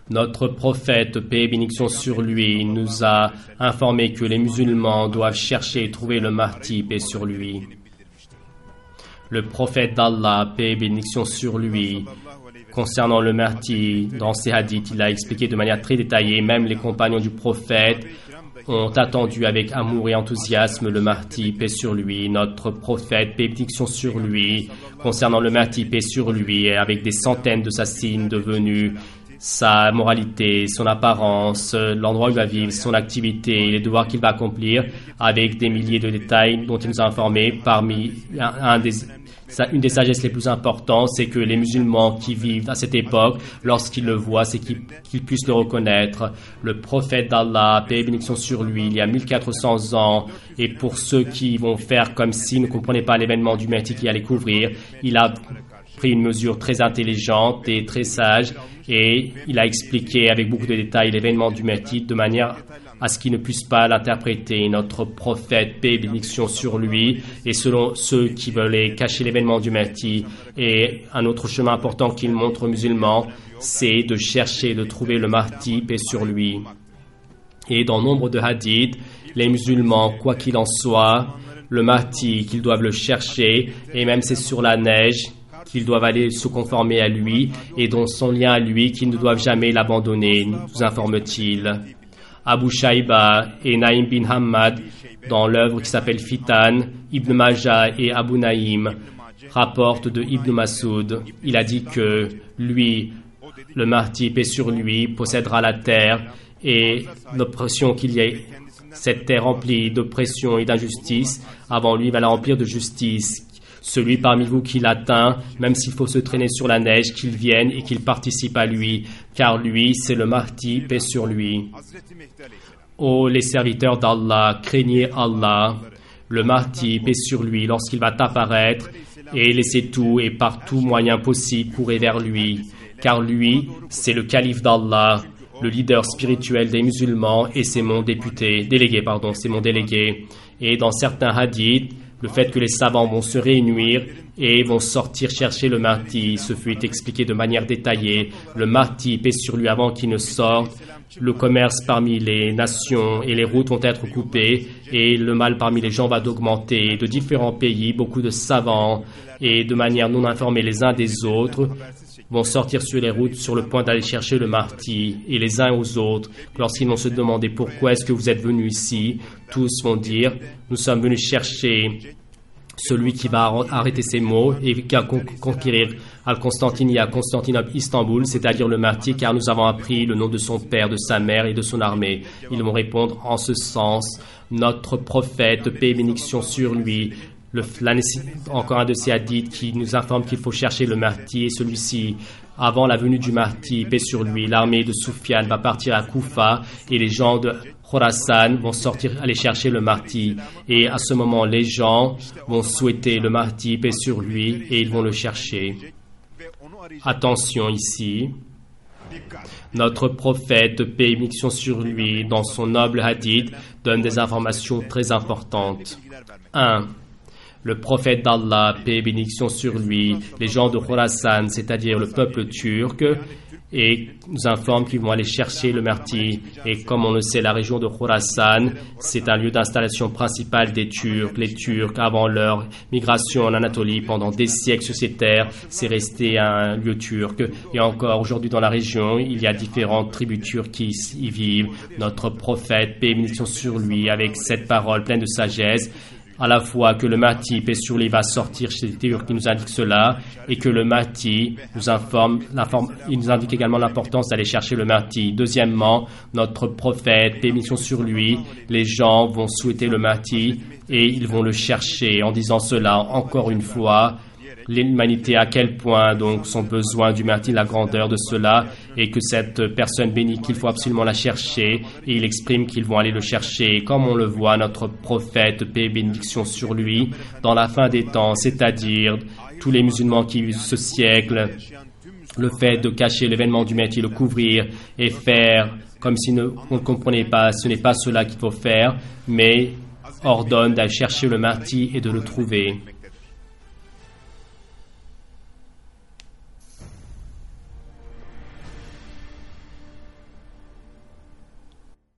Notre prophète, paix et bénédiction sur lui, nous a informé que les musulmans doivent chercher et trouver le Mahdi, paix sur lui. Le prophète d'Allah, paix et bénédiction sur lui, concernant le Mahdi, dans ses hadiths, il a expliqué de manière très détaillée, même les compagnons du prophète ont attendu avec amour et enthousiasme le Mahdi, paix sur lui. Notre prophète, paix et bénédiction sur lui, concernant le Mahdi, paix sur lui, avec des centaines de sa signes devenus sa moralité, son apparence, l'endroit où il va vivre, son activité, les devoirs qu'il va accomplir, avec des milliers de détails dont il nous a informés. Parmi une des sagesses les plus importantes, c'est que les musulmans qui vivent à cette époque, lorsqu'ils le voient, c'est qu'ils puissent le reconnaître. Le prophète d'Allah, paix et bénédiction sur lui, il y a 1400 ans, et pour ceux qui vont faire comme s'ils ne comprenaient pas l'événement du Mahdi qui allait couvrir, il a pris une mesure très intelligente et très sage, et il a expliqué avec beaucoup de détails l'événement du Mahdi de manière à ce qu'ils ne puissent pas l'interpréter. Notre prophète, paix et bénédiction sur lui, et selon ceux qui veulent cacher l'événement du Mahdi. Et un autre chemin important qu'il montre aux musulmans, c'est de chercher, de trouver le Mahdi, paix sur lui. Et dans nombre de hadiths, les musulmans, quoi qu'il en soit, le Mahdi, qu'ils doivent le chercher, et même c'est sur la neige, qu'ils doivent aller se conformer à lui, et dans son lien à lui, qu'ils ne doivent jamais l'abandonner, nous informe-t-il. Abu Shayba et Naïm bin Hamad, dans l'œuvre qui s'appelle Fitan, Ibn Majah et Abu Naïm, rapportent de Ibn Masoud. Il a dit que lui, le Mahdi, paix sur lui, possédera la terre, et l'oppression qu'il y ait, cette terre remplie d'oppression et d'injustice, avant lui, va la remplir de justice. Celui parmi vous qui l'atteint, même s'il faut se traîner sur la neige, qu'il vienne et qu'il participe à lui, car lui, c'est le Mahdi, paix sur lui. Ô les serviteurs d'Allah, craignez Allah, le Mahdi, paix sur lui, lorsqu'il va apparaître, et laissez tout et par tout moyen possible courir vers lui, car lui, c'est le calife d'Allah, le leader spirituel des musulmans, et c'est mon délégué. Et dans certains hadiths, le fait que les savants vont se réunir et vont sortir chercher le Mahdi, ce fut expliqué de manière détaillée. Le Mahdi, paix sur lui, avant qu'il ne sorte, le commerce parmi les nations et les routes vont être coupées et le mal parmi les gens va augmenter. De différents pays, beaucoup de savants et de manière non informée les uns des autres vont sortir sur les routes sur le point d'aller chercher le Mahdi, et les uns aux autres, lorsqu'ils vont se demander pourquoi est-ce que vous êtes venus ici, tous vont dire nous sommes venus chercher celui qui va arrêter ses maux et qui va conquérir Constantinople, Istanbul, c'est-à-dire le Mahdi, car nous avons appris le nom de son père, de sa mère et de son armée. Ils vont répondre en ce sens. Notre prophète, paix et bénédiction sur lui, encore un de ces hadiths qui nous informe qu'il faut chercher le Mahdi, et celui-ci, avant la venue du Mahdi, paix sur lui, l'armée de Soufiane va partir à Koufa et les gens de Khorasan vont sortir aller chercher le Mahdi, et à ce moment les gens vont souhaiter le Mahdi, paix sur lui, et ils vont le chercher. Attention ici, notre prophète, paix et bénédiction sur lui, dans son noble hadith, donne des informations très importantes. 1. Le prophète d'Allah, paix et bénédiction sur lui, les gens de Khorasan, c'est-à-dire le peuple turc, et nous informe qu'ils vont aller chercher le Mahdi. Et comme on le sait, la région de Khorasan, c'est un lieu d'installation principal des Turcs. Les Turcs, avant leur migration en Anatolie, pendant des siècles sur ces terres, c'est resté un lieu turc. Et encore aujourd'hui dans la région, il y a différentes tribus turques qui y vivent. Notre prophète, paix et bénédiction sur lui, avec cette parole pleine de sagesse, à la fois que le Mahdi, paix sur lui, va sortir chez les Turcs qui nous indique cela, et que le Mahdi il nous indique également l'importance d'aller chercher le Mahdi. Deuxièmement, notre prophète, paix et bénédiction sur lui, les gens vont souhaiter le Mahdi et ils vont le chercher. En disant cela, encore une fois, l'humanité à quel point donc son besoin du Mahdi, la grandeur de cela, et que cette personne bénie qu'il faut absolument la chercher, et il exprime qu'ils vont aller le chercher. Comme on le voit, notre prophète, paix et bénédiction sur lui, dans la fin des temps, c'est-à-dire tous les musulmans qui vivent ce siècle, le fait de cacher l'événement du Mahdi, le couvrir et faire comme si on ne comprenait pas, ce n'est pas cela qu'il faut faire, mais ordonne d'aller chercher le Mahdi et de le trouver.